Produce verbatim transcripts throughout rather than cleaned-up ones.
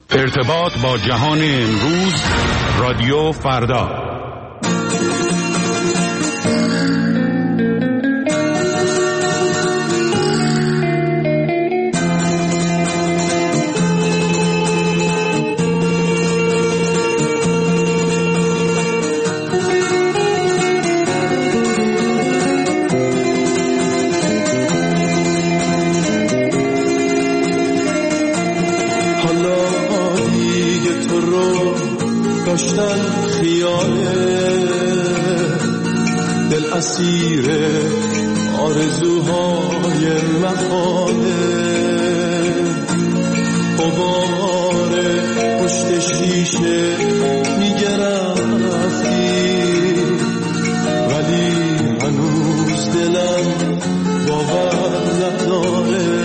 ارتباط با جهان امروز، رادیو فردا. داشتن خیاله دل اسیر آرزوهای محاله، غبار پشت شیشه میگه رفتی، ولی هنوز دلم باور نداره.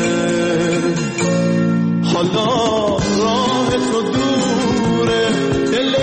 حالا راه تو دوره، دل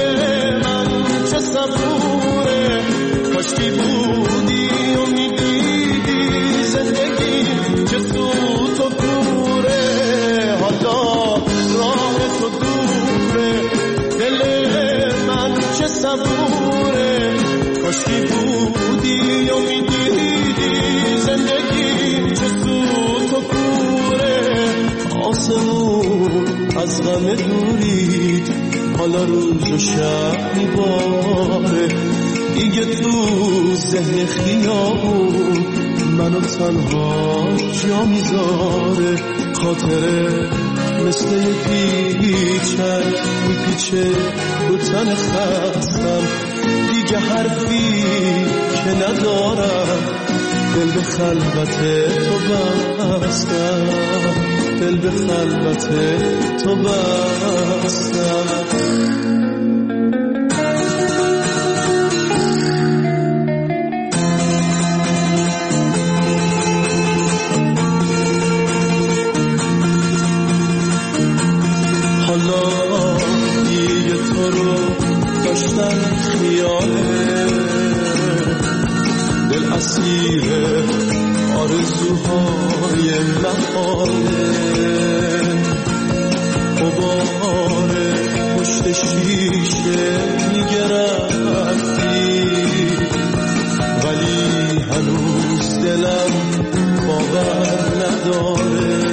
صبوره، کاشکی بودی و میدیدی زندگی چه سوت و کوره. حالا راه تو دوره، دل من چه صبوره، کاشکی بودی و میدیدی زندگی چه سوت و کوره. آسمون از غم دورید، حالا روز و شب میباره، دیگه تو ذهن خیابون منو تنها جا میذاره. خاطره مثل یه پیچک میپیچه رو تن خستم، دیگه حرفی که ندارم، دل به خلوت تو بستم، دل به خلوت تو بستم. حالا دیگه تو رو داشتن خیاله، دل اسیر آرزوهای محاله، غبار پشت شیشه میگه رفتی، ولی هنوز دلم باور نداره.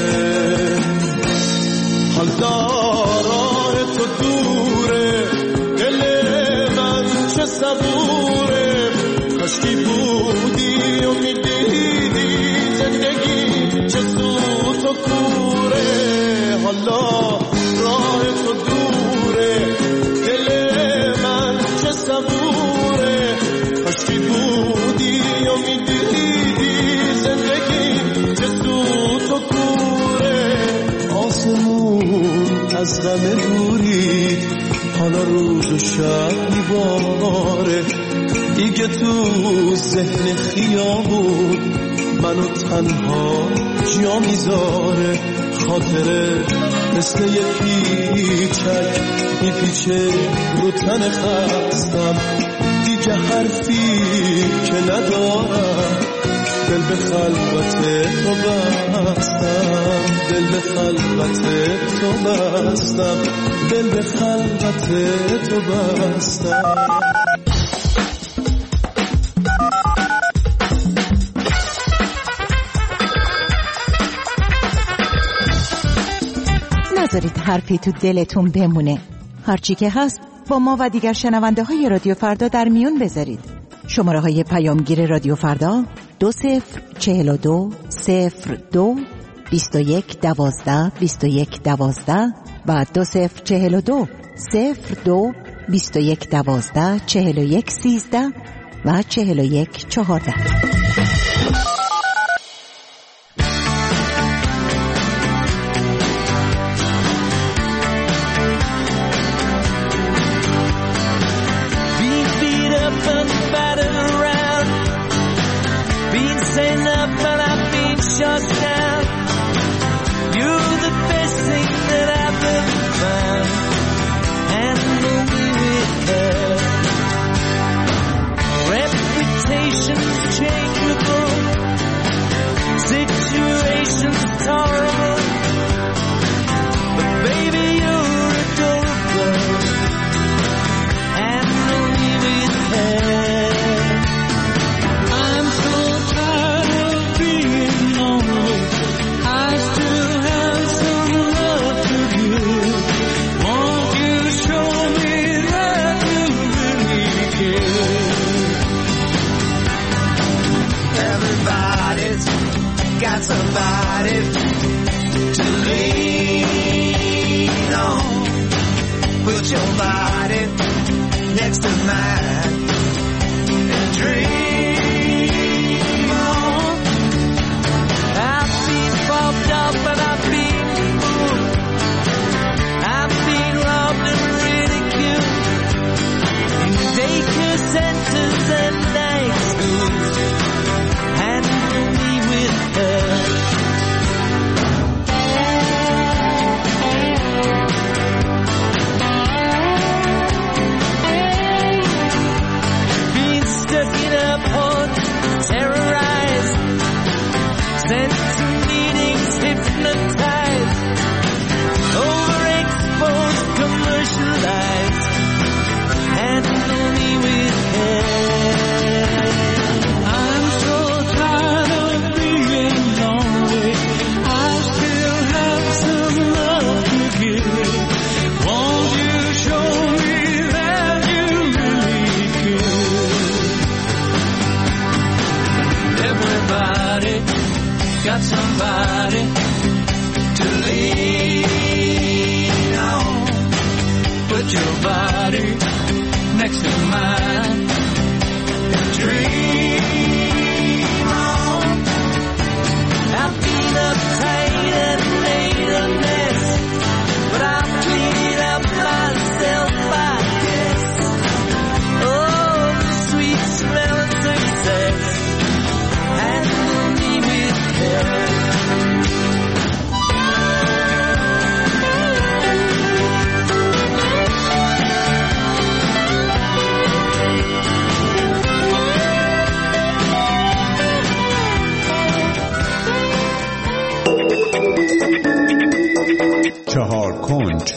حالا راه تو دوره، دل من چه صبوره، کاشکی بودی و میدیدی زندگی چه سوت و کوره. حالا راه تو دوره، دل من چه صبوره، کاشکی بودی و میدیدی زندگی چه سوت و کوره. آسمون از غم دورید، حالا روز و شب میباره، دیگه تو ذهن خیابون منو تنها جا میذاره. خاطره مثل یه پیچک میپیچه رو تن خستم، دیگه حرفی که ندارم، دل به خلوت تو بستم، دل به خلوت تو بستم، دل به خلوت تو بستم. نذارید حرفی تو دلتون بمونه. هرچی که هست با ما و دیگر شنونده های رادیو فردا در میون بذارید. شماره های پیامگیر رادیو فردا دو صفر چهل و دو صفر دو بیست و یک دوازده بیست و یک دوازده و دو صفر چهل و دو صفر دو بیست و یک دوازده چهل و یک سیزده و چهل و یک چهارده. Reputations change. چهار کنج.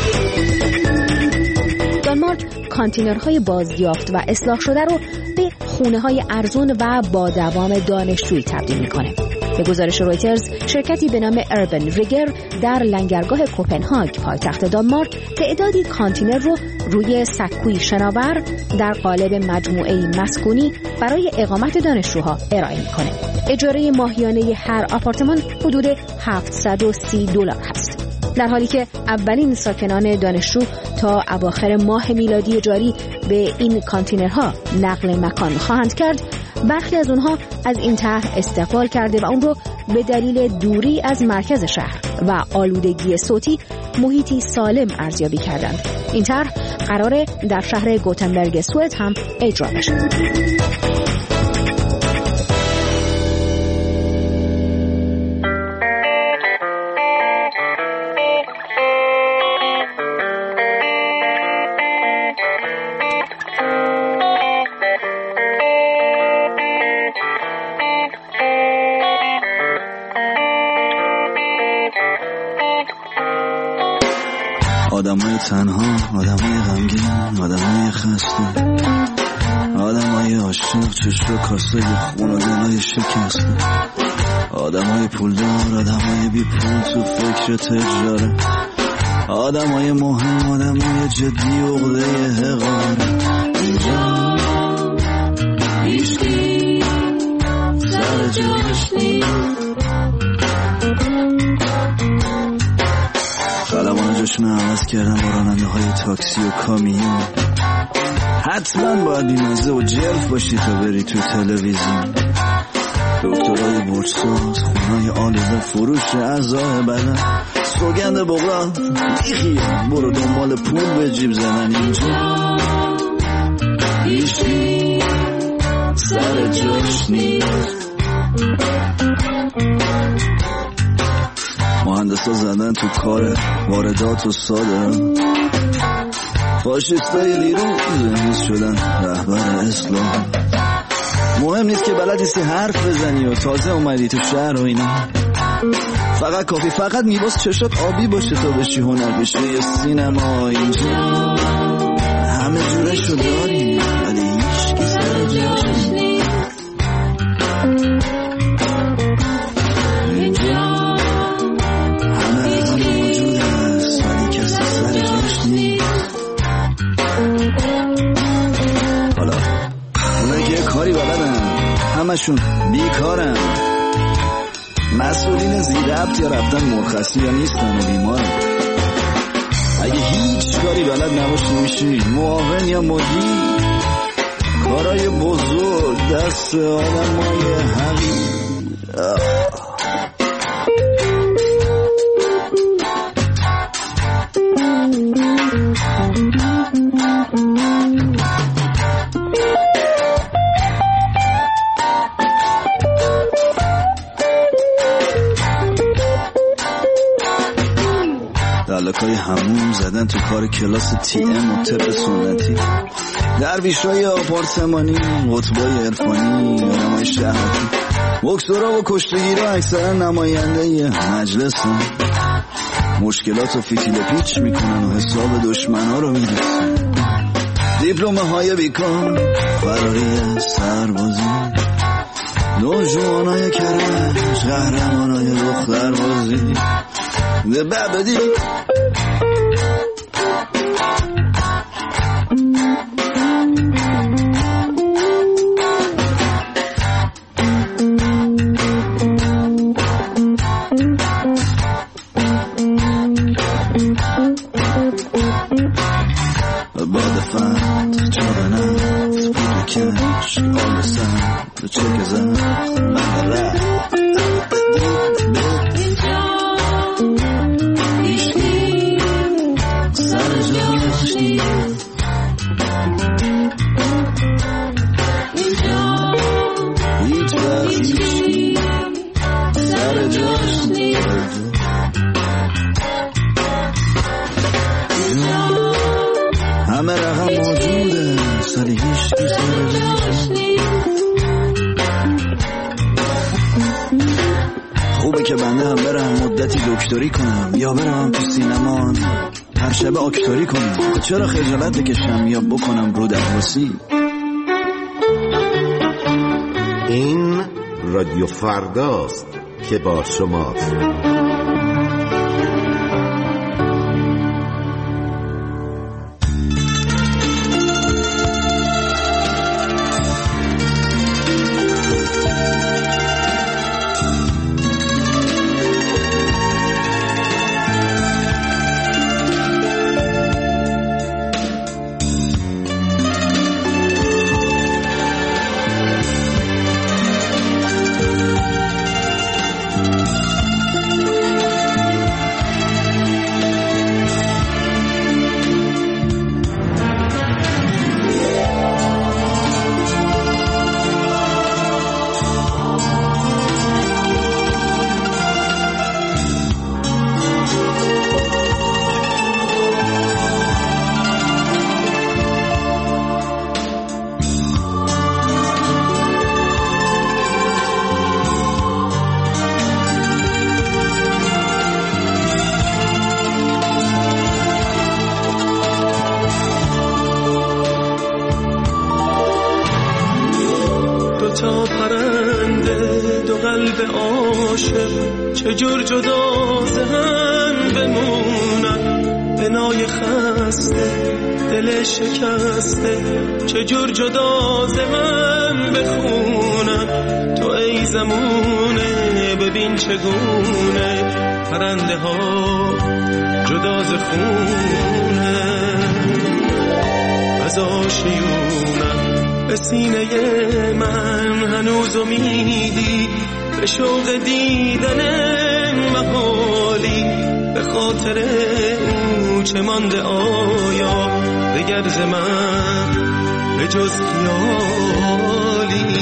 دانمارک کانتینرهای بازیافت و اصلاح شده رو به خونه‌های ارزون و با دوام دانشجویی تبدیل می‌کنه. به گزارش رویترز، شرکتی به نام اربن ریگر در لنگرگاه کوپنهاگ پایتخت دانمارک تعدادی کانتینر رو روی سکوی شناور در قالب مجموعه مسکونی برای اقامت دانشجوها ارائه می‌کنه. اجاره ماهیانه هر آپارتمان حدود هفتصد و سی دلار هست. در حالی که اولین ساکنان دانشجو تا اواخر ماه میلادی جاری به این کانتینرها نقل مکان خواهند کرد، برخی از اونها از این طرح استقبال کرده و اون رو به دلیل دوری از مرکز شهر و آلودگی صوتی محیطی سالم ارزیابی کردند. این طرح قراره در شهر گوتنبرگ سوئد هم اجرا بشه. آدمای تنها، آدمای غمگین، آدمای خسته، آدمای عاشق، چشم کاسه خون و دلای شکسته، آدمای پولدار، آدمای بی پول تو فکر تجاره، آدمای مهم، آدمای جدی و عقده حقاره. اینجا هیچکی سر جاش نیست، خلبان جاشون عوض کردن با راننده های تاکسی و کامیون. حتما باید بیمزه و جلف باشی تا بری تو تلویزیون. دکترهای برساز، خونهای آلوده، فروش اعضای بدن، سوگند بغلا بیخیال، برو دنبال پول به جیب زدن. اینجا هیچکی سر جاش نیست. مهندسا زدن تو کار واردات و صادرات، فاشیستای دیروز امروز شدن رهبر اسلام. مهم نیست که بلد نیستی حرف بزنی و تازه اومدی تو شهر و اینا، فقط کافی فقط میباس چشات آبی باشه تا بشی هنر بشه یه سینما. اینجا همه جورشو داریم ولی هیچکی سر جاش نیست. همشون بیکارن، مسئولین زیربط یا رفتن مرخصی یا نیستن و بیمارن. اگه هیچ کاری بلد نباشی میشی معاون یا مدیر. کارای بزرگ دست آدمای حقیر. دلکای همون زدن تو کار کلاس تی ام و طب سنتی، درویشای آپارتمانی، قطبای عرفانی، آدمای شهرتی، بکسورا و کشتگیرا اکثرا نماینده مجلسن. مشکلات و فتیل پیچ میکنن و حساب دشمنا رو میرسن. دیپلمه های بیکار، فراری سربازی، نوجوانای کرج، قهرمانای دختربازی. The Babadi About the fight, children out, put the cash, all the time, the check is out, and the rap. همه رقم موجوده سالی هیچ کی سر جاش نیست. دکتری کنم یا برم تو سینما هر شب آکتوری کنم؟ چرا خجالت بکشم یا بکنم رو درواسی؟ این رادیو فرداست که با شماست. تا پرنده دو قلب عاشق چجور جدا ز هم بمونن، بنای خسته دل شکسته چجور جدا ز هم بخونن. تو ای زمونه ببین چگونه پرنده ها جدا ز خونه از آشیونن. به سینه من هنوز امیدی به شوق دیدن محالی، به خاطر او چه مانده آیا دگر ز من به جز خیالی.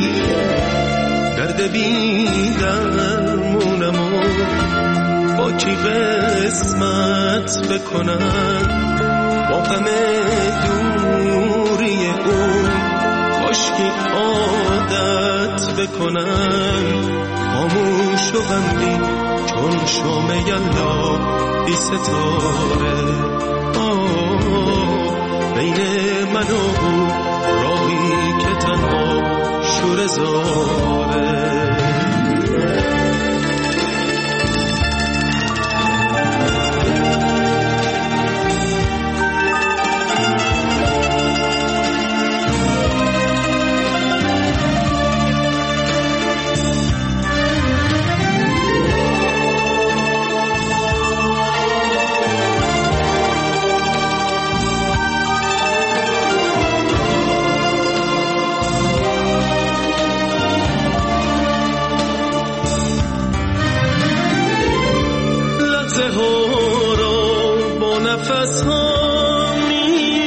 درد بی درمونم و با کی قسمت بکنم، با غم دوری او کاشکی عادت بکنم. خاموش و غمگین چون شام یلدا بی ستاره، بین من و او راهی که تنها شوره زاره. نفس ها می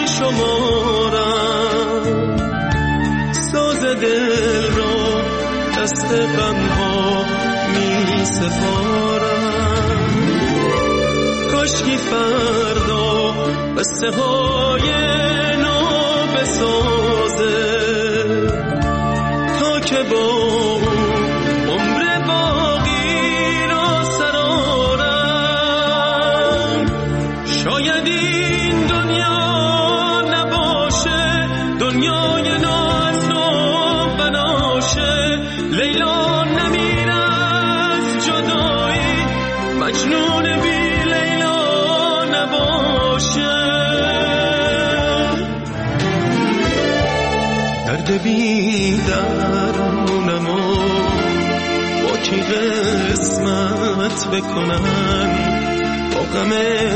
شمارم، ساز دل را دست غم ها می سپارم. کاشکی فردا بسته های نو بسازه تا که با عمر باقی را سرارم. شاید این دنیا نباشه دنیای ناز و بناشه، لیلا نمیره از جدایی، مجنون بی لیلا نباشه. درد بی درمونم و با کی قسمت بکنم، با غم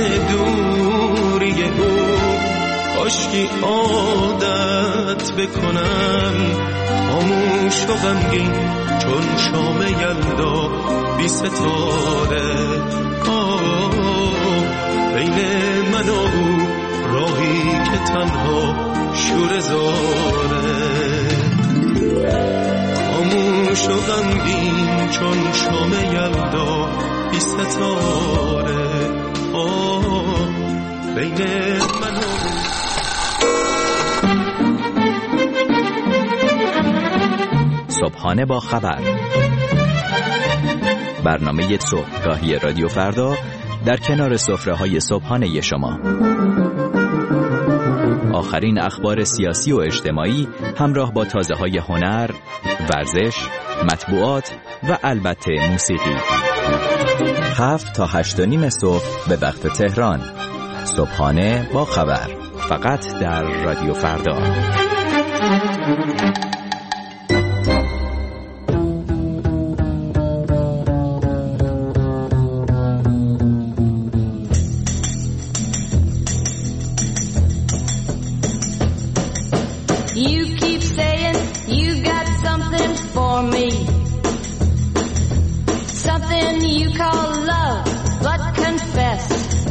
دوری او کاشکی عادت بکنم. خاموش و غمگین چون شام یلدا بی ستاره، بین من و او راهی که تنها شوره زاره. خاموش و غمگین چون شام یلدا بی ستاره، بین من و صبحانه با خبر. برنامه صبحگاهی رادیو فردا در کنار سفره‌های صبحانه شما. آخرین اخبار سیاسی و اجتماعی همراه با تازه‌های هنر، ورزش، مطبوعات و البته موسیقی. هفت تا هشت و نیم صبح به وقت تهران. صبحانه با خبر، فقط در رادیو فردا. You keep saying you got something for me, something you call love, but confess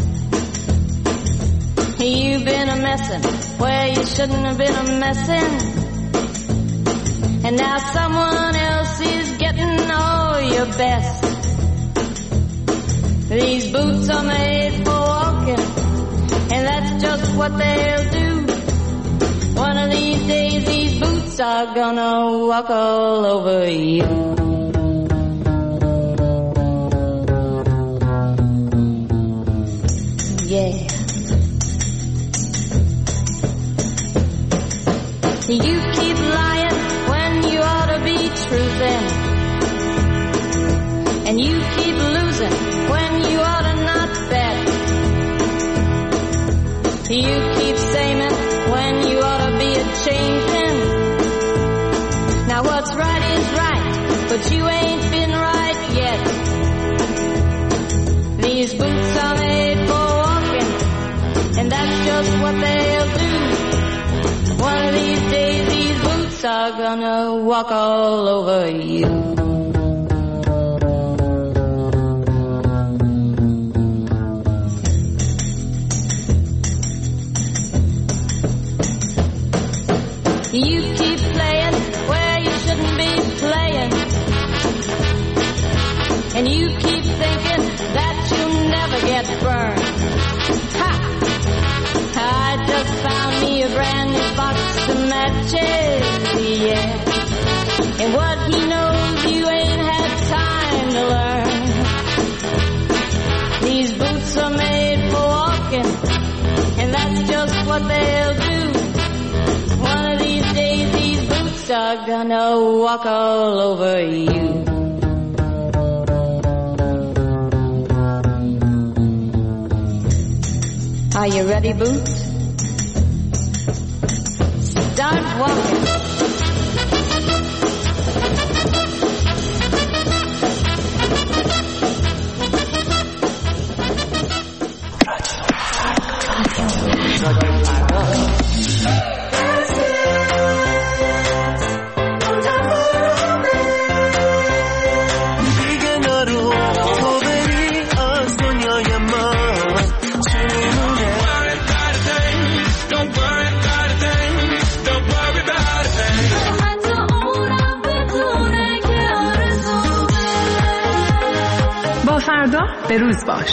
you've been a messin' where you shouldn't have been a messin', and now someone else is getting all your best. These boots are made for walking, and that's just what they'll do. One of these days these boots are gonna walk all over you. Yeah. You keep lying when you ought to be truthing, and you keep losing when you ought to not bet. You keep saying when you ought to be a changing. Now what's right is right, but you ain't been right yet. These boots are made for walking, and that's just what they'll do. One of these days these boots are gonna walk all over you. You keep playing where you shouldn't be playing, and you keep thinking that you'll never get burned. Ha! I just found me a brand new box of matches, yeah, and what he knows you ain't had time to learn. These boots are made for walking, and that's just what they'll do. One of these days these boots are gonna walk all over you. Are you ready, boots? Start walking. فردا به روز باش.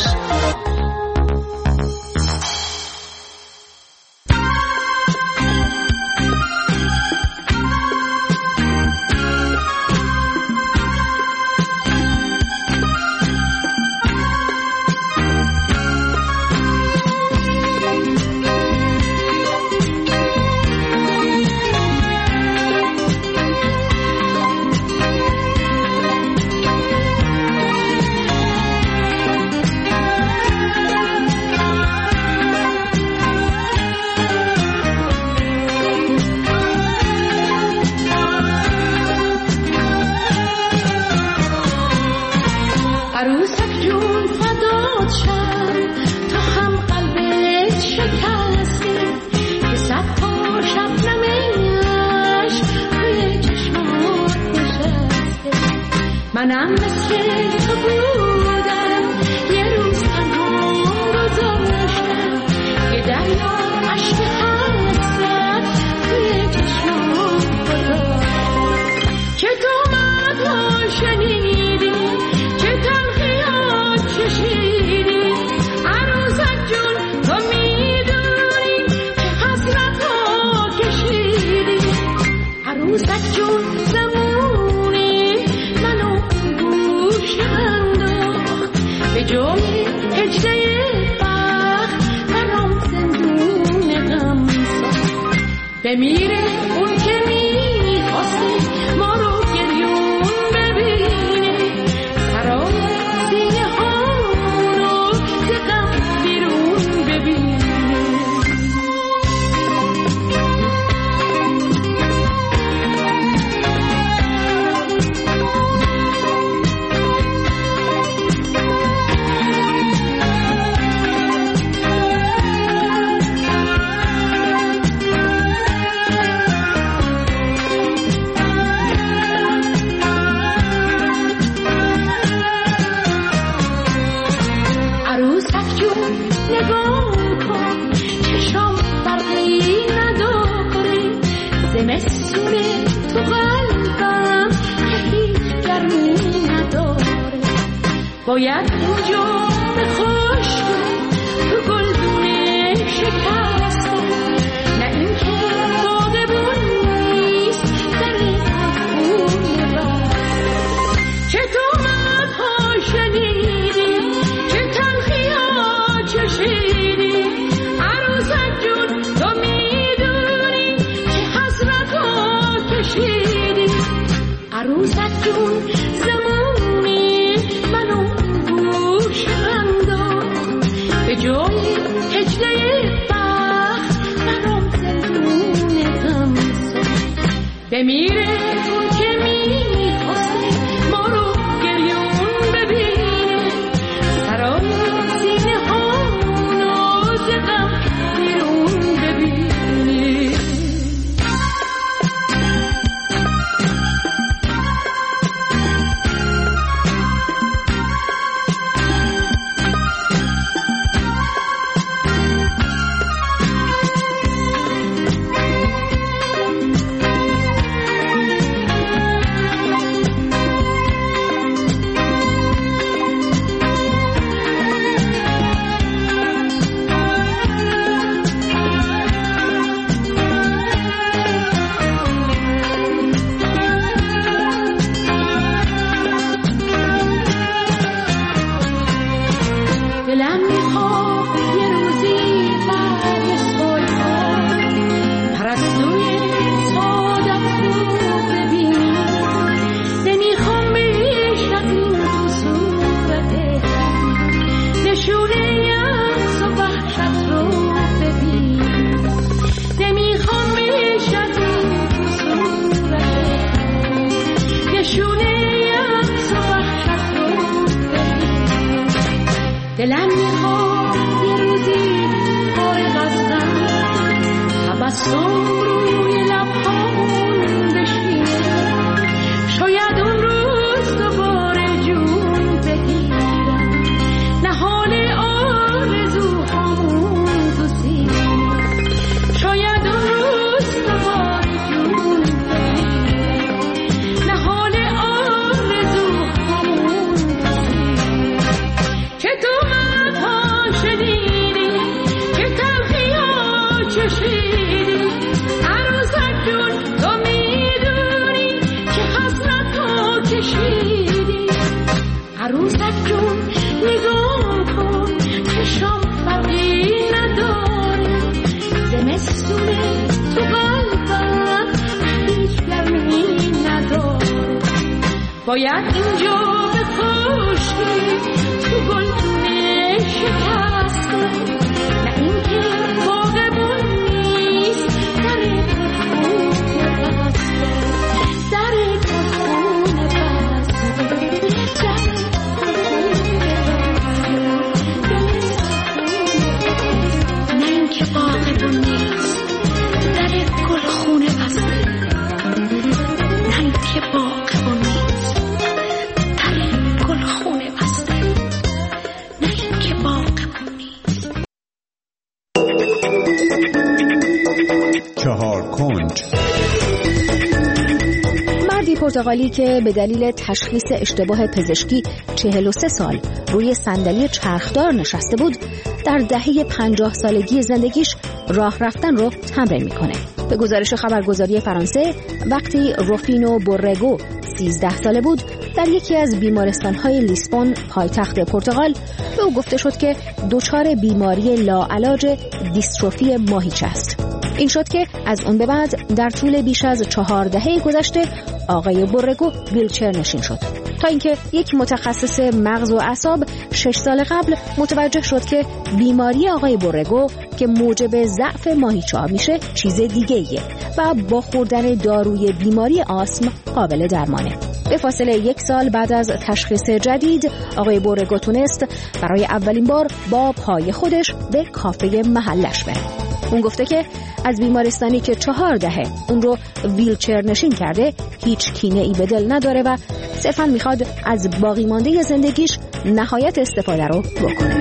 منم مثل تو بودم یه روز تنها گذاشتم یه دریا عشق حسرت توی چشمام گذاشتم چه تو مدار شنیدی چه تلخیات کشیدی عروسک جون تو میدونی چه حسرت ها کشیدی عروسک جون زمونی منو گوش بمیره اون که میخواسته ما رو گریون ببینه، سرای سینه ها رو زدم بیرون ببینه. زمستونه تو قلبم که هیچ گرمی نداره، باید اینجا به خشک تو گلدونه شکسته، نه این که باغبون نیست در خونه بسته. چه تومت‌ها شنیدی، چه تلخی‌ها چشیدی، عروسک جون تو میدونی عروسک جون زمانی منو گوش انداخت، به جای هجله بخت برام زندون غم ساخت. بمیره اون که میخواسته ما رو گریون ببینه، سرای سینه ها ناز غم بیرون ببینه. دلم میخواد یه روزی فارغ از غم، تبسم روی لبهامون بشینه، شاید اون روز دوباره جون بگیرم، نهال آرزوهامون تو سینه، شاید اون روز دوباره جون بگیرم، نهال آرزوهامون تو سینه. چه تو عروسک جون تو میدونی چه حسرت ها کشیدی، عروسک جون نگاه کن چشام فرقی نداره، زمستونه تو قلبم هیچ گرمی نداره، باید اینجا به خشکی تو گلدونه شکسته، نه اینکه باغبون نیست در خونه بسته، در خونه بسته، در نه اینکه باغبون نیست در گلخونه بسته، نه اینکه باغبون نیست در گلخونه بسته، نه اینکه باغبون نیست. چهار کنج. مردی پرتغالی که به دلیل تشخیص اشتباه پزشکی چهل و سه سال روی صندلی چرخدار نشسته بود، در دهه پنجاه سالگی زندگیش راه رفتن رو تمرین میکنه. به گزارش خبرگزاری فرانسه، وقتی روفینو بورگو سیزده ساله بود، در یکی از بیمارستان‌های لیسبون پایتخت پرتغال به او گفته شد که دچار بیماری لاعلاج دیستروفی ماهیچه است. این شد که از اون به بعد در طول بیش از چهار دهه گذشته آقای بورگو ویلچر نشین شد، تا اینکه یک متخصص مغز و اعصاب شش سال قبل متوجه شد که بیماری آقای بورگو که موجب ضعف ماهیچه‌ها میشه چیز دیگه‌ایه و با خوردن داروی بیماری آسم قابل درمانه. به فاصله یک سال بعد از تشخیص جدید آقای بورگو تونست برای اولین بار با پای خودش به کافه محلش بره. اون گفته که از بیمارستانی که چهار دهه اون رو ویلچر نشین کرده هیچ کینه ای به دل نداره و صرفاً میخواد از باقی مانده زندگیش نهایت استفاده رو بکنه.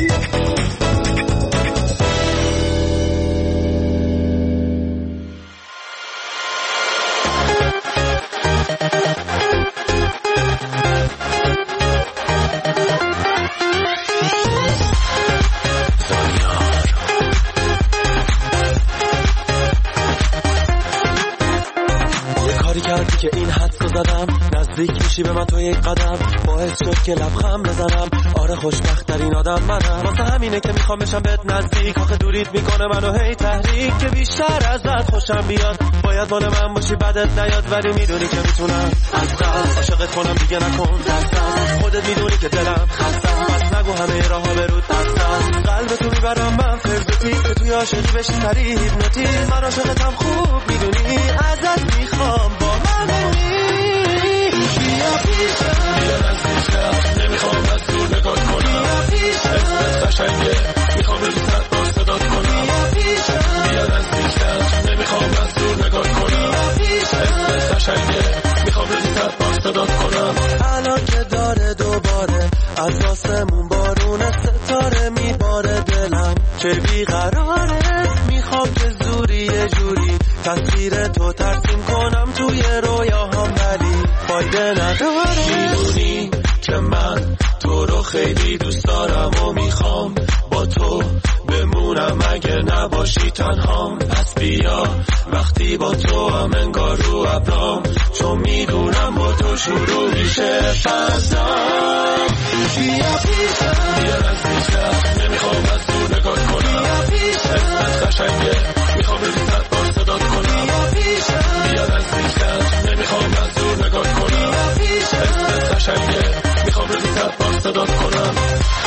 که این حدس رو زدم نزدیک میشی به من تو یک قدم باعث شد که لبخند بزنم آره خوشبخت ترین آدم منم واسه همینه که میخوام بشم بهت نزدیک آخه دوریت میکنه منو هی تحریک که بیشتر ازت خوشم بیاد باید مال من باشی بدت نیاد ولی میدونی که میتونم از قلب عاشقت کنم دیگه نکن دستم خودت میدونی که دلم خستم پس نگو همه راهها برود دستم قلب تو میبرم من فرزوتی که توی عاشقی بشی سری هیپنوتیزم من عاشقتم خوب میدونی ازت میخوام با من بیا پیشم بیا نزدیکم نمیخوام از دور نگاه کنم اسمت قشنگه میخوام روزت با صدات کنم بیا نزدیکم نمیخوام از دور نگاه کنم اسمت قشنگه میخوام روزت با صدات کنم الان که داره دوباره از آسمون بارون ستاره میباره دلم که بیقراره میخوام که زوری یه جوری تصویر تو ترسیم کنم توی رویاهام ولی فایده نداره میدونی که من تو رو خیلی دوست دارم و میخوام با تو بمونم اگه نباشی تنهام پس بیا وقتی با تو هم انگار رو ابرام چون میدونم با تو شروع میشه فضام بیا پیشم بیا نزدیکم نمیخوام از دور نگاه کنم اسمت قشنگه میخوام روزت با صدات کنم بیا نزدیکم نمیخوام از دور نگاه کنم اسمت قشنگه میخوام روزت با صدات کنم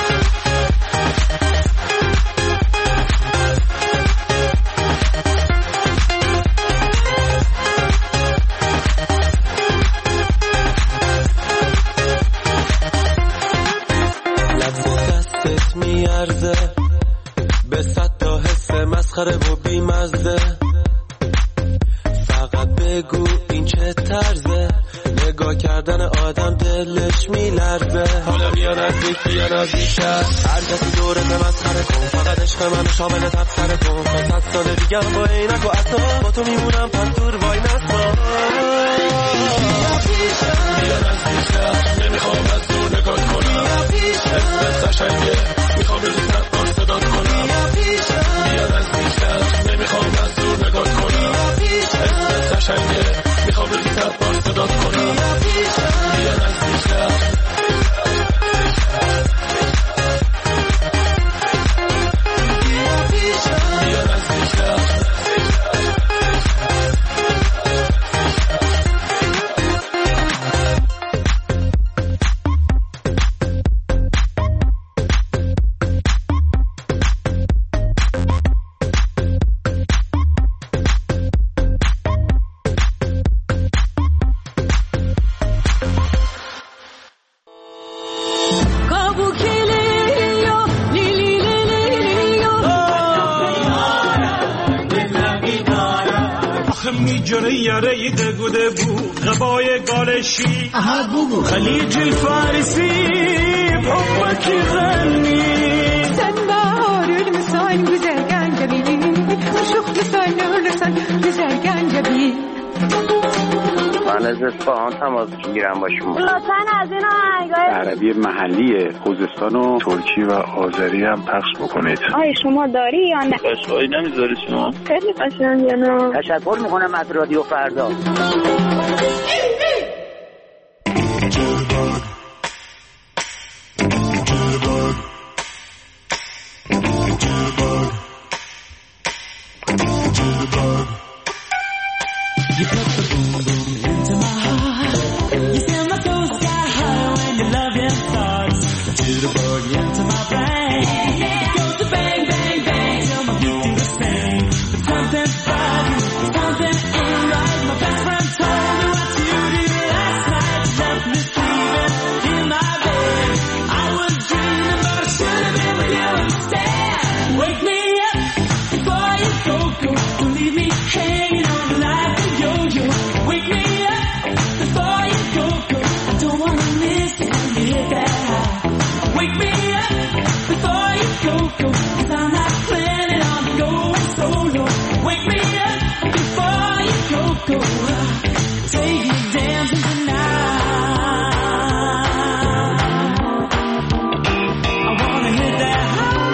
میارزه به صد تا حس مسخره و بیمزه فقط بگو این چه طرزه نگاه کردن آدم دلش میلرزه حالا بیا نزدیک بیا نزدیکتر هر کسی دورت مسخره کن فقط عشق منو شامل تبصره کن فقط سال دیگر با عینک و عطا با تو میمونم پس دور وای نستا بیا نزدیکتر نمیخوام از دور نگاه کنم اسمت قشنگه میخوام روزت با صدات کنم بیا نزدیکتر نمیخوام از دور نگاه کنم اسمت قشنگه میخوام روزت با صدات کنم بیا نزدیکتر یاره دگوده بود غبای گالشی خلیج الفارسی بحبك يغني سنبار المساين بزرقان جميل وشوخ لسان لسان بزرقان جميل من از اصفهان تماس میگیرم با شما لطفاً از این آهنگای عربی محلی خوزستان و ترکی و آذری هم پخش بکنید. آیا شما داری یا نه؟ اشعاری نمیذاری شما؟ خیلی قشنگه نه؟ تشکر میکنم از رادیو فردا. You put the boom boom into my heart. You send my soul sky high when your loving thoughts to the boogie into my brain. It goes to bang bang bang till my feet do the same. But something about you, something ain't right. My best friend told me what you did last night. You left me sleeping in my bed. I was dreaming, but I should have been with you instead. Wake me up before you go go. Don't leave me hanging on like a yo-yo. Wake me up before you go go. I don't wanna miss it when you hit that high. Wake me up before you go go. 'Cause I'm not planning on going solo. Wake me up before you go go. Take me dancing tonight. I wanna hit that high.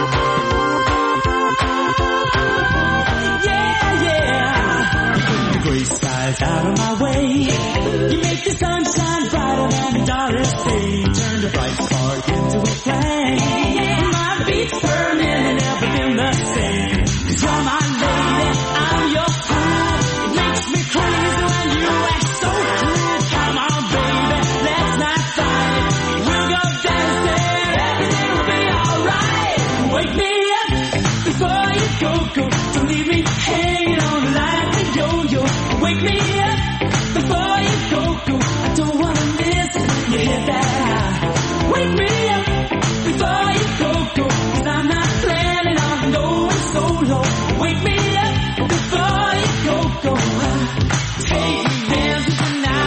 Yeah, yeah. You put the gray skies out of my way. You make the sunshine brighter than the darkest day. Turn the bright spark into a flame. My beats burning and never been the same. 'Cause you're my lady, I'm your fool. It makes me crazy when you act so cool. Come on, baby, let's not fight. We'll go dancing, everything will be alright. Wake me up before you go go. Don't leave me hanging on like a yo-yo. Wake me up before you go go. I don't wanna miss it when you hit that high. Wake me up before you go go. 'Cause I'm not planning on going solo. Wake me up before you go go. Take me dancing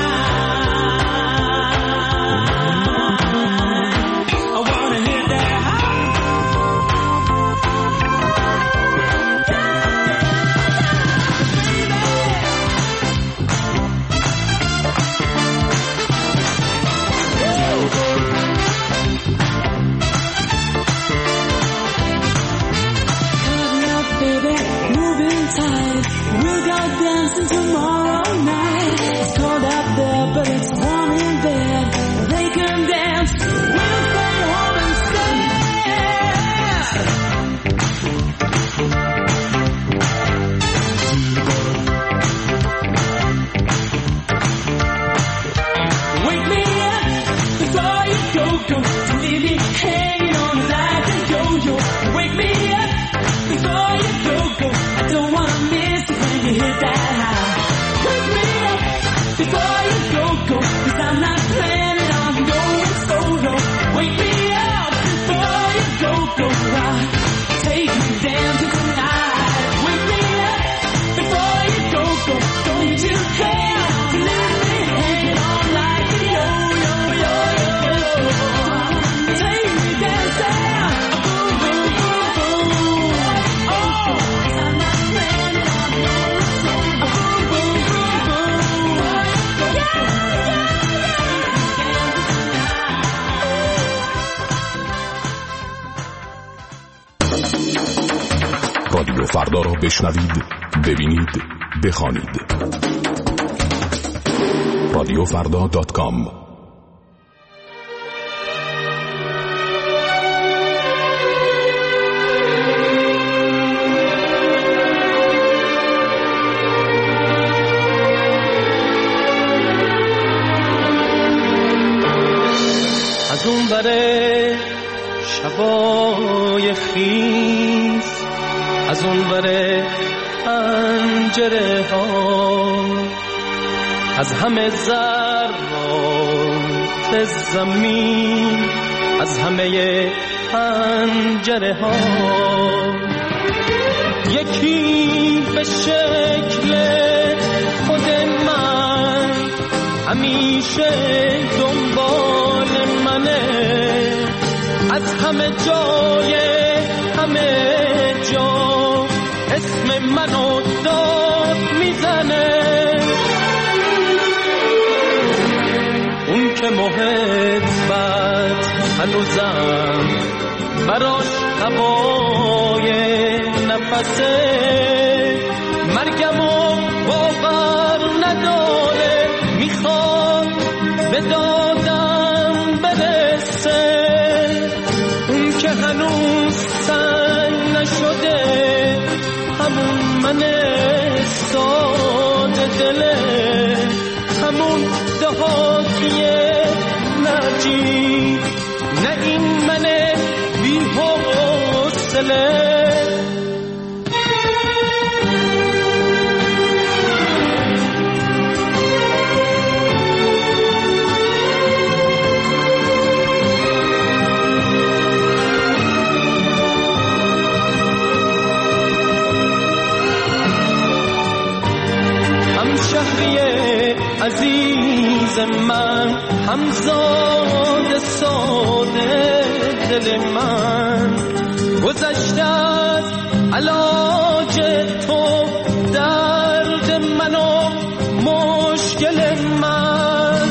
tonight. I wanna hit that high. Baby, moving tight. We'll go dancing tomorrow night. It's cold out there, but it's warm in bed. They can dance. We'll stay home instead. Wake me up before you go go. Don't leave me hanging on like a yo-yo. Wake me up before you go go. I don't wanna miss it when you hit that high. Wake me up before you go go. 'Cause I'm not planning on going solo. Wake me up before you go go. Take me dancing tonight. Wake me up before you go go. Don't you care to leave me hanging on like a yo-yo, yo-yo. Take me dancing. Boom, boom, boom, boom. Oh, 'cause I'm not planning on going solo. Boom, boom, boom, boom. Yeah, رادیو فردا را بشنوید، ببینید، بخوانید. رادیو فردا دات کام. از اون بره شبای خیز، از اون بره پنجره ها، از همه ذرات زمین، از همه پنجره ها، یکی به شکل خود من همیشه دنبال منه، از همه جای همه جا اسم منو داد میزنه، اون که محبت هنوزم براش هوای نفسه، مرگمو باور نداره، میخواد به دادم برسه، اون که هنوز سنگ نشده همون من ساده، دل همون دهاتیه نرجی، نه این من بی حوصله. عزیز من همزاد ساده دل من، گذشته از علاج تو درد من و مشکل من،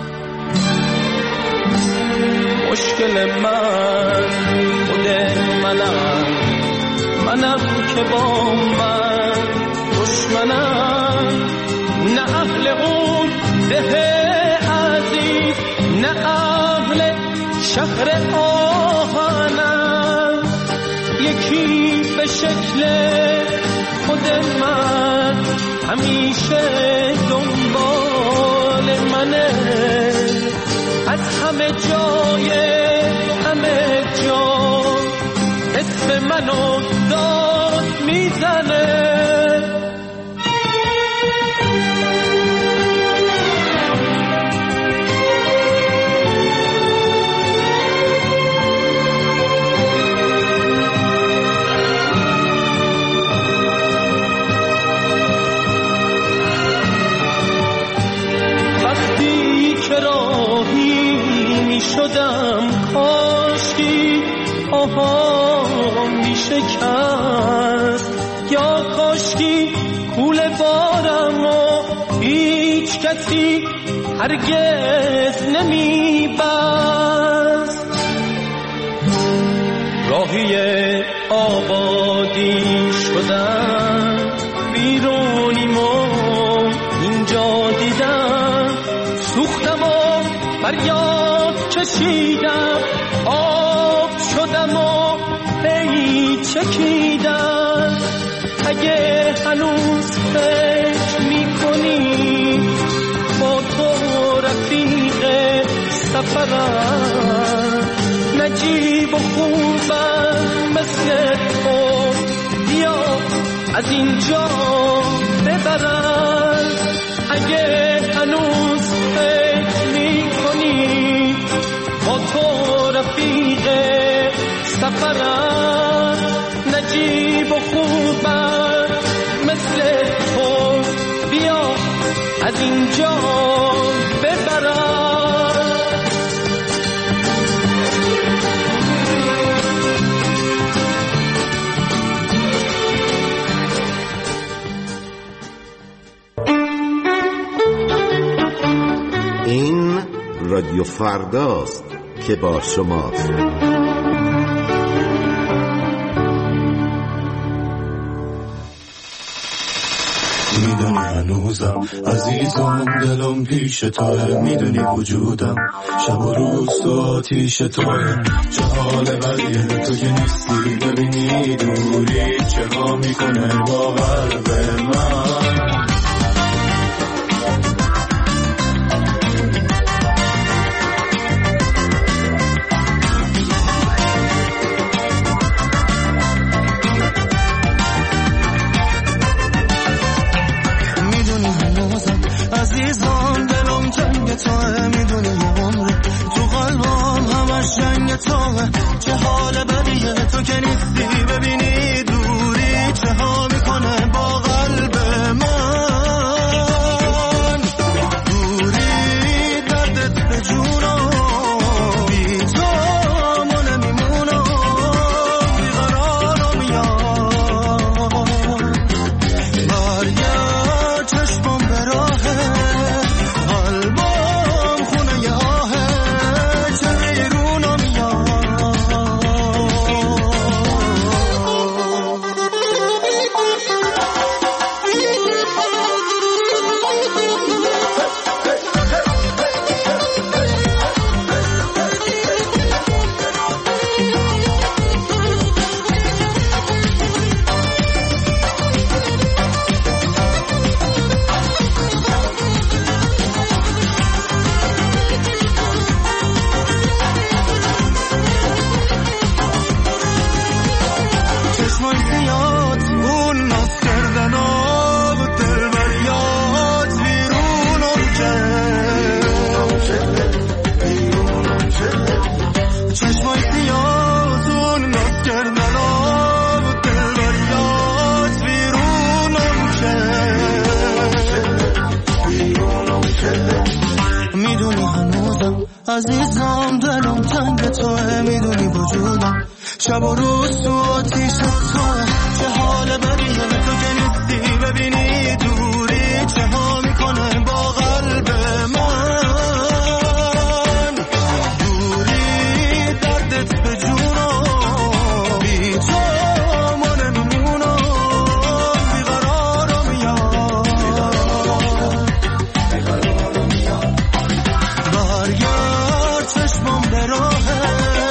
مشکل من خود منم، منم که با من دشمنم، نه اهل اون ده عزیز، نه اهل شهر آهنم، یکی به شکل خود من همیشه دنبال منه، از همه جای همه جا اسم منو داد میزنه. شدم کاشکی آها می شکست، یا کاشکی کول بارم و هیچ کسی هرگز نمی بست، راهی آبادی شدم بیرونیم و اینجا دیدم، سوختم و فریاد کشیدم، آب شدم و پی چکیدم. اگه هنوز فکر میکنی با تو رفیق سفرم، نجیب و خوبم مثل تو، بیا از اینجا ببرم. اگه هنوز فکر میکنی با تو رفیق سفرم، نجیب و خوبم مثل تو، بیا از اینجا ببرم. این رادیو فرداست که با شماست. میدونی هنوزم عزیزم دلم پیش توه، میدونی وجودم شب و روز تو آتیش توه، چه حال بدیه تو که نیستی، ببینی دوری چه ها میکنه با قلب من. عزیزان دلم جنگ توه، میدونی یه عمره تو قلبم همش جنگ توه، چه حال بدیه تو که نیستی، ببینی دوری چه ها میکنه با قلب عزیزم دلم تنگ توه میدونی وجودم شب و روز تو آتیش توه چه حال بدیه تو که نیستی ببینی دوری چه ها میکنه با قلب من دوری دردت به جونم بی تو ما نمیمونم بیقرارم میاد برگرد چشمم به راهه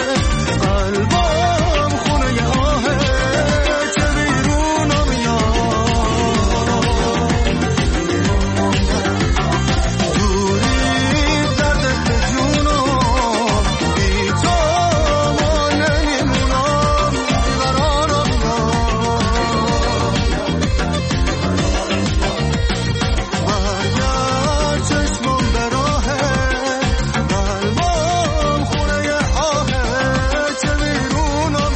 قلبم خونه ی آهه چه بیرونم میاد دوری دردت به جونم بی تو ما نمیمونم بیقرارم برگرد چشمم به راهه قلبم خونه ی آهه چه بیرونم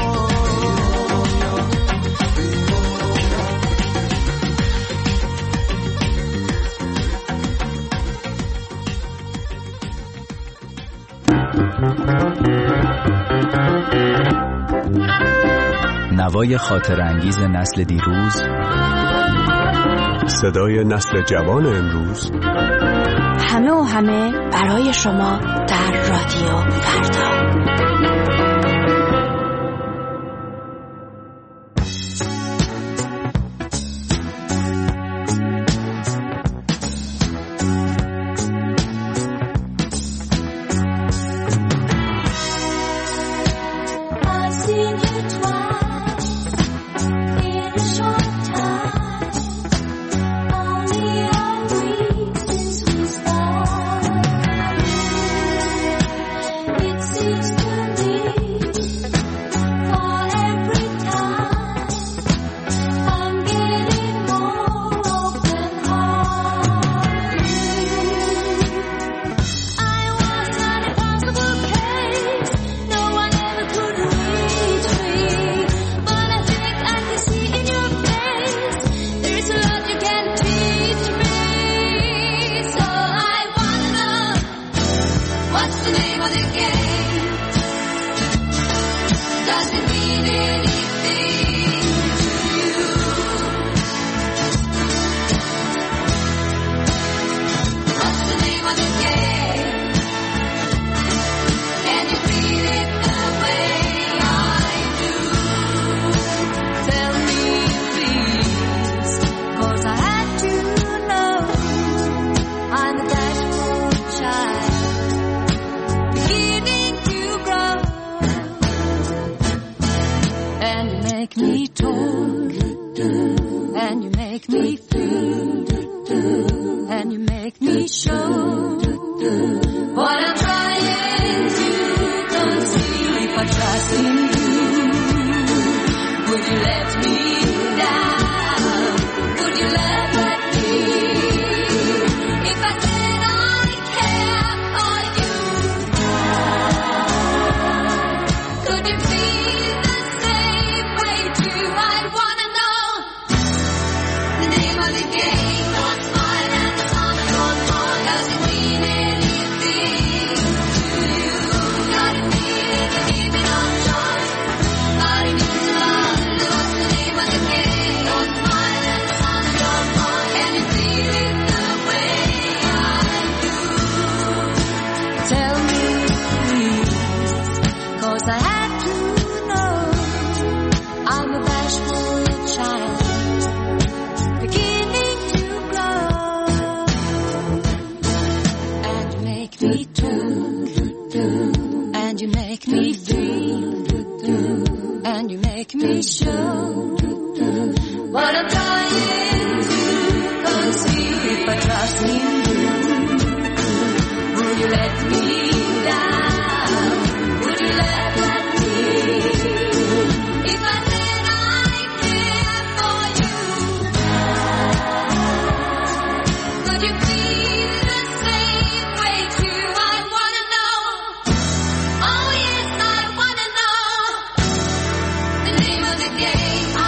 نوای خاطر انگیز نسل دیروز، صدای نسل جوان امروز، همه و همه برای شما در رادیو فردا. I've seen you twice in a short time. Only a week since we started. It seems to me for every time I'm getting more open-hearted. I was an impossible case. No one ever could reach me. But I think I can see in your face there's a lot you can teach me. So I wanna know what's the name of the game? Does it mean anything to you? What's the name of the game? Can you feel it the way I do? Tell me please, 'cause I had to know I'm a bashful child beginning to grow. And you make me talk, and you make me feel, and you make me show what I'm trying to conceal. If I trust in you, would you let me down? Would you love like me? If I said I care for you, could you feel the same way too? I wanna know the name of the game. Don't smile and the song goes on. Does it mean anything to you? Gotta feel it and even on yours. Body needs love. What's the name of the game? Don't smile and the song goes on. Can you feel it the way I do? Tell me please, 'cause I have to know I'm a bashful child beginning to grow. And you make me talk, and you make me feel, and you make me show what I'm trying to conceal. If I trust in you, will you let me down? Would you let me? If I said I care for you, could you feel the same way too? I wanna know. Oh yes, I wanna know the name of the game. I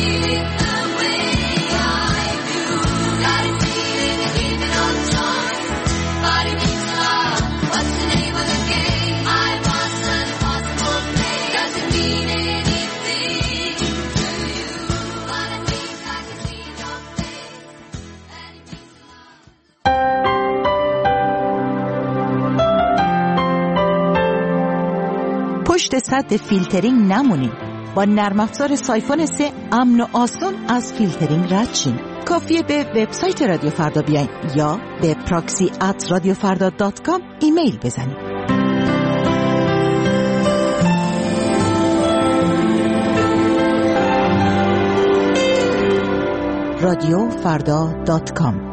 پشت سد فیلترینگ نمونید. با نرم افزار سایفون سه امن و آسان از فیلترینگ رد شین. کافیه به وبسایت رادیو فردا بیاین یا به پراکسی ات رادیو فردا دات کام ایمیل بزنید. رادیو فردا دات کام.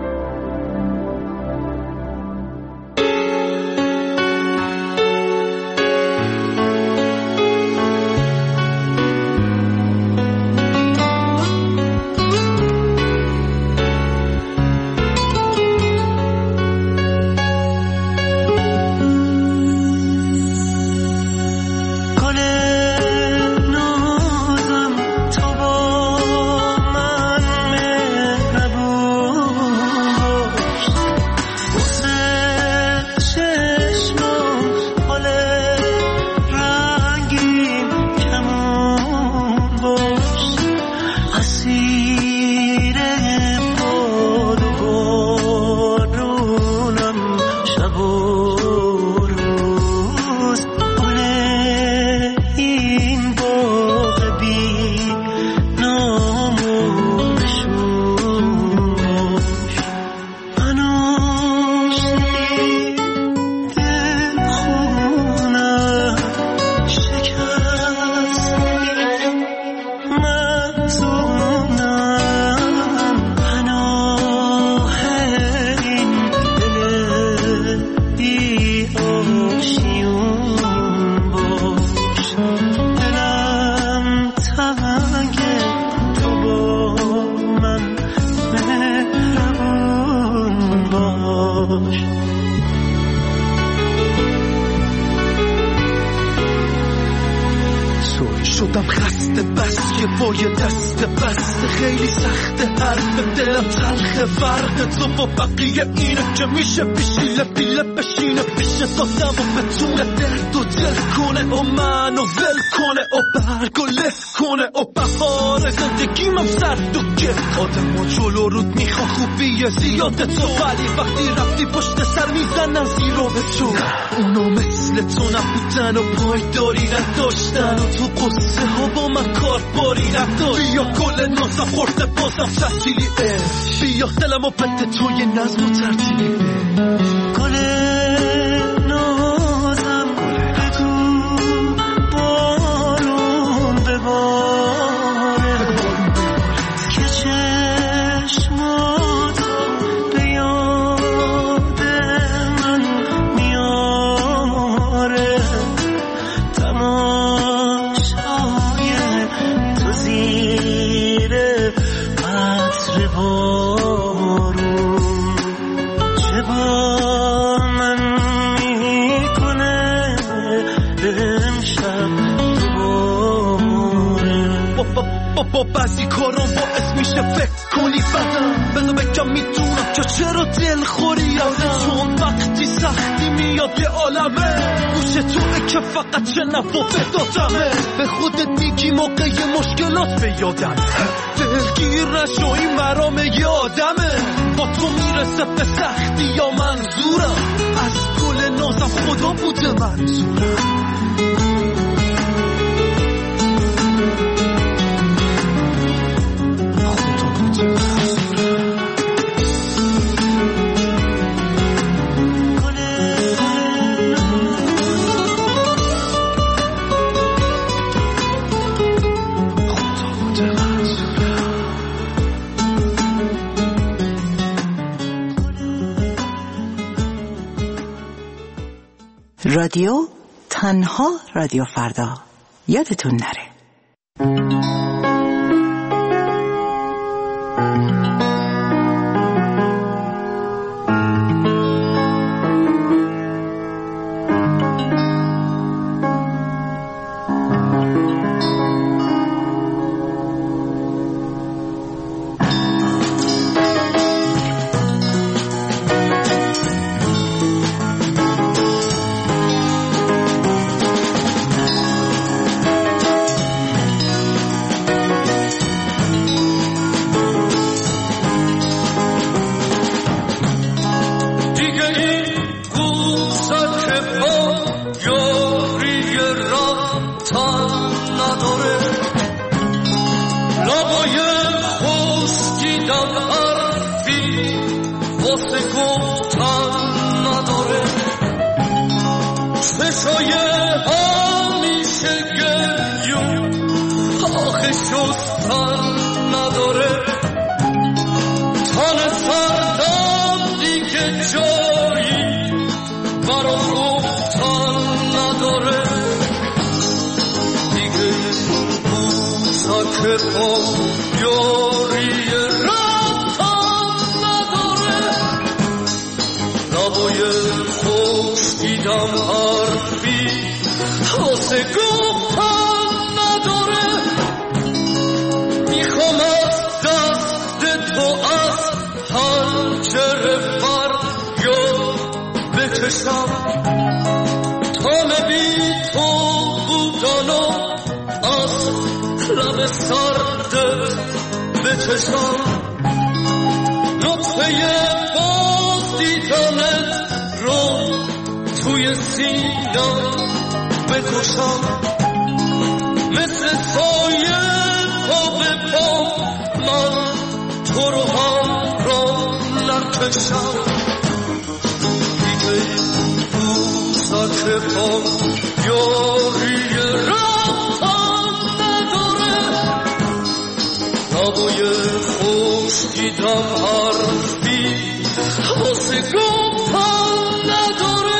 شدم خسته بس که با یه دست بسته خیلی سخته حرف دلم تلخه فرق تو با بقیه اینه که میشه پیشیله پیله بشینه پیش دادم و بتونه درد و دل کنه و منو ول کنه و برگ و لف کنه و بهار زندگیمم سرد و گرد آدم و جلو رود میخوا خوبیه زیاده تو ولی وقتی رفتی پشت سر میزنن زیرو به تو اونو مثل تو نبودن و پایداری نداشتن و تو قصه ها با من کار باری نداشت بیا کل نازم خورده بازم تحصیلی عشق بیا دلم و بده توی نظم و ترتیبی گل نازم بگو بارون بباره که چشماتو به یاد من میاره تماشای تو زیر عطر بارون چه با من میکنه امشب دوباره با بعضی کارم باعث میشه فکر کنی بدم بذار بگم میتونم که چرا دل خوری آدم چون وقتی سختی میاد یه عالمه گوش توه که فقط شنوا بدادمه به خودت میگی موقع مشکلات به یادم دلگیر نشو این مرام یه آدمه با تو میرسه به سختی یا منظورم از گل نازم خدا بوده منظورم رادیو تنها رادیو فردا یادتون نره. چشای همیشه گریون آخه شستن نداره تن سردم دیگه جایی برا گفتن نداره دیگه بوسک با یاری رفتن نداره لبای خوش دیدم حرفی واسه گفتن نداره میخوام از دست تو از پنجره فریاد بکشم تا بی تو بودن و از لب سرد بچشم نطفه باز دیدنت رو توی سینم بکشم مثل سایه پا به پا من تو رو هم را نکشم دیگه بوسک پا یاری رفتن نداره نبای خوش دیدم حرفی واسه گفتن نداره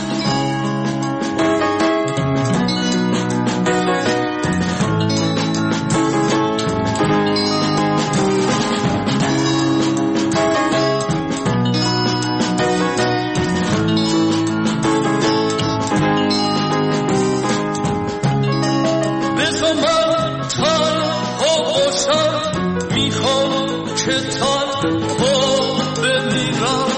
بذار من تنها باشم میخوام که تنها بمیرم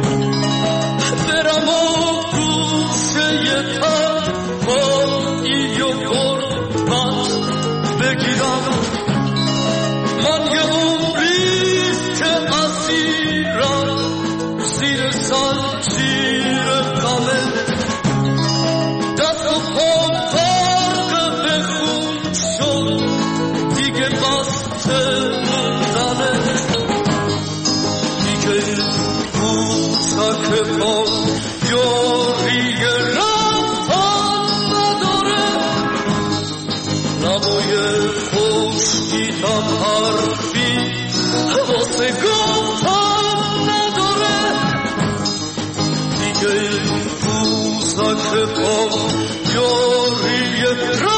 برم و گوشه تنهایی و غربت بگیرم من یه عمریست که اسیرم زیر زنجیر غمه دست و پام غرق به خون شد دیگه بسته موندنه دیگه بوسک پا یاری رفتن نداره نبای خوش دیدم حرفی واسه گفتن نداره دیگه بوسک پا یاری